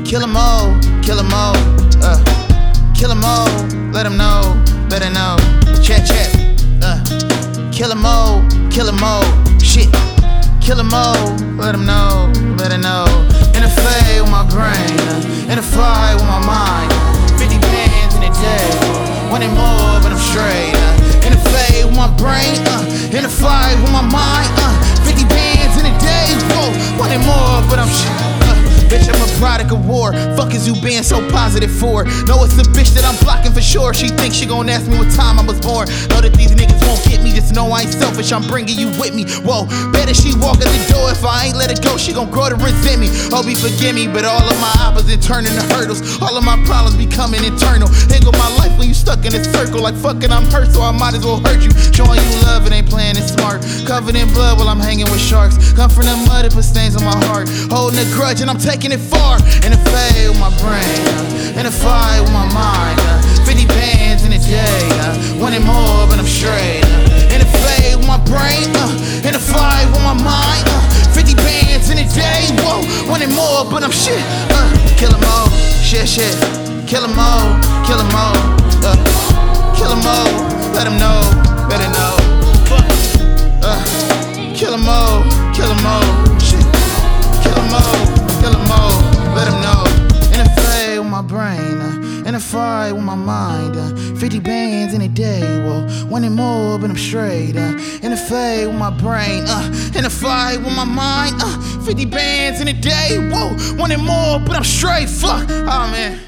Kill 'em all, kill 'em all, kill 'em all, let 'em know, better know. Check, check, kill 'em all, shit. Kill 'em all, let 'em know, better know. In a fade with my brain, in a fight with my mind. 50 bands in a day, wanting more, but I'm straight. In a fade with my brain, in a fight with my mind. 50 bands in a day, whoa, wanting more, but I'm straight. Bitch, I'm a product of war. Fuck is you being so positive for? Know it's the bitch that I'm blocking for sure. She thinks she gon' ask me what time I was born. Know that these niggas won't get me. Just know I ain't selfish, I'm bringing you with me. Whoa, better she walk at the door. If I ain't let her go, she gon' grow to resent me. Hope you forgive me, but all of my opposite turning to hurdles. All of my problems becoming internal. Here go my life when you stuck in a circle. Like fucking, I'm hurt, so I might as well hurt you. Showing you love, it ain't playing it smart. Covered in blood while I'm hanging with sharks. Come from the mud, it put stains on my heart. Holding a grudge and I'm taking it far. In a fade with my brain, in a fight with my mind. 50 bands in a day, wanting more, but I'm straight. In a fade with my brain, in a fight with my mind. 50 bands in a day, whoa, wanting more, but I'm shit. Kill 'em all, shit, shit. Kill 'em all, kill 'em all. Kill 'em all, let 'em know, better know. Kill 'em all, shit. Kill 'em all, let 'em know. In a fade with my brain, in a fight with my mind. 50 bands in a day, whoa, wanting more, but I'm straight. In a fade with my brain, in a fight with my mind. 50 bands in a day, whoa, wanting more, but I'm straight. Fuck, oh man.